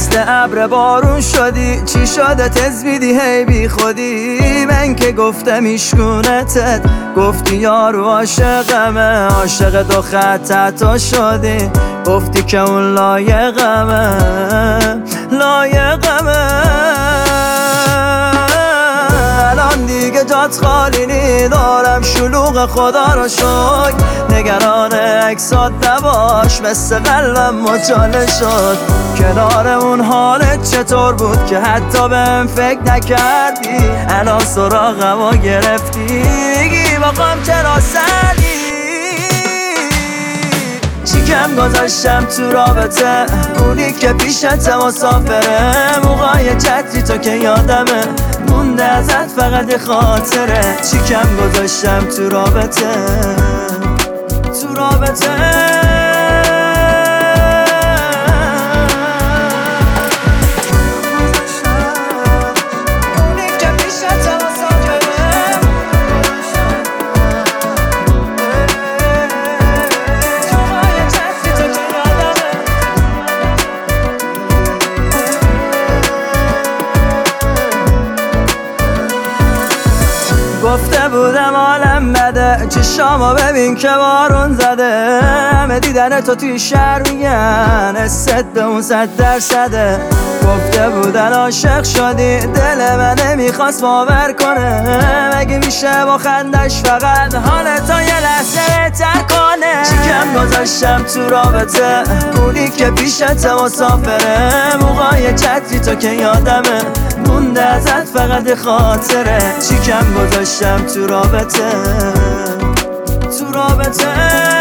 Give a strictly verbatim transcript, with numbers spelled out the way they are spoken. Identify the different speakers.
Speaker 1: مثل ابر بارون شدی، چی شده تزویدی هی بی خودی. من که گفتم ایشگونتت، گفتی یارو عاشقمه، عاشق دو خط تو شدی، گفتی که اون لایقمه لایقمه. الان دیگه جات خالی نی، دارم شلوغ خدا رو شکر. نگران عکسات نباش، مثل قلبم مچاله شد. کنار اون حالت چطور بود که حتی بهم فکر نکردی؟ الان سراغمو گرفتی، میگی باقام چرا سردی؟ چی کم گذاشتم تو رابطه، اونی که پیشت مسافره. موقعی چتری تو که یادمه، مونده ازت فقط خاطره. چی کم گذاشتم تو رابطه، تو رابطه. گفته بودم عالم بده، چشامو ببین که بارون زده. همه دیدن تو توی شهر میگن حست به اون صد درصده. گفته بودن عاشق شدی، دل من نمیخواست باور کنه. مگه میشه با خندش فقط حالتا یه لحظه بهتر کنه؟ چی کم گذاشتم تو رابطه، اونی که پیشت مسافره. موقعی چتری تو که یادمه، مونده ازت فقط خاطره. چی کم گذاشتم تو رابطه، تو رابطه.